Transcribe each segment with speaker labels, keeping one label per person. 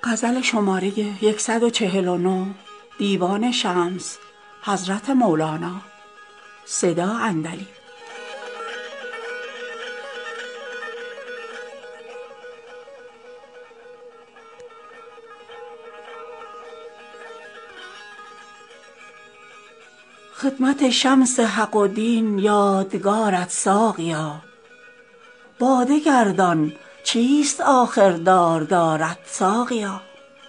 Speaker 1: خدمت شمس حق و دین یادگارت ساقیا، باده گردان چیست آخر داردارت ساقیا.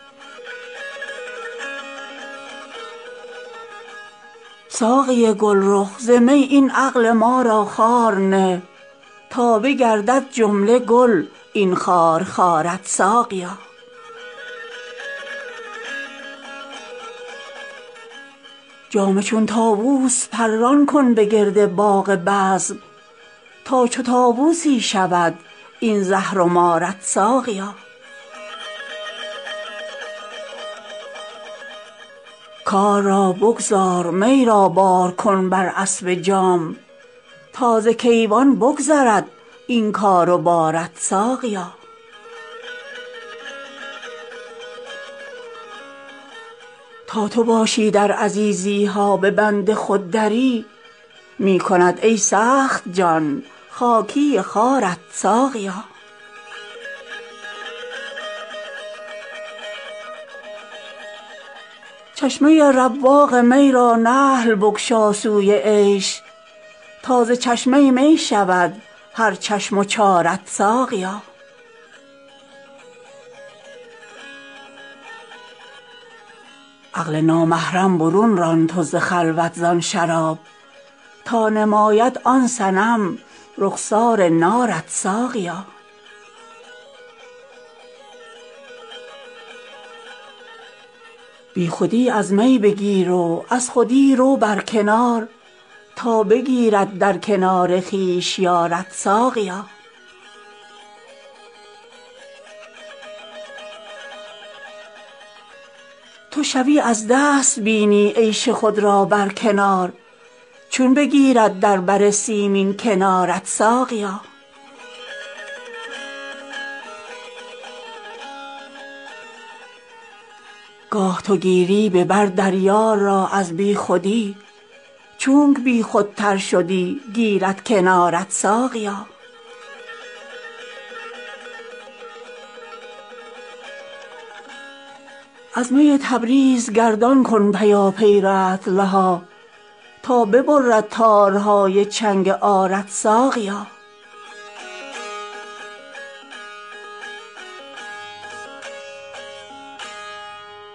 Speaker 1: ساقی گلرخ ز می این عقل ما را خوار نه، تا بگردد جمله گل این خارخارت ساقیا. جامه چون طاووس پران کن به گرد باغ بزم، تا چو طاووسی شود این زهر و مارت ساقیا. کار را بگذار می را بار کن بر اسب جام، تا ز کیوان بگذرد این کار و بارت ساقیا. تا تو باشی در عزیزی ها به بند خود دری، می کند ای سخت جان خاکی خوارت ساقیا. چشمه رواق می را نحل بگشا سوی عیش، تا ز چشمه می شود هر چشم و چارت ساقیا. عقل نامحرم برون ران تو ز خلوت زان شراب، تا نماید آن صنم رخسار نارت ساقیا. بی خودی از می بگیر و از خودی رو بر کنار، تا بگیرد در کنار خویش یارت ساقیا. تو شوی از دست بینی عیش خود را بر کنار، چون بگیرد در بر سیمین کنارت ساقیا. گاه تو گیری به بر دریا را از بی خودی، چونک بی خودتر شدی گیرد کنارت ساقیا. از می تبریز گردان کن پیاپی رطل ها، تا ببرد تارهای چنگ عارت ساقیا.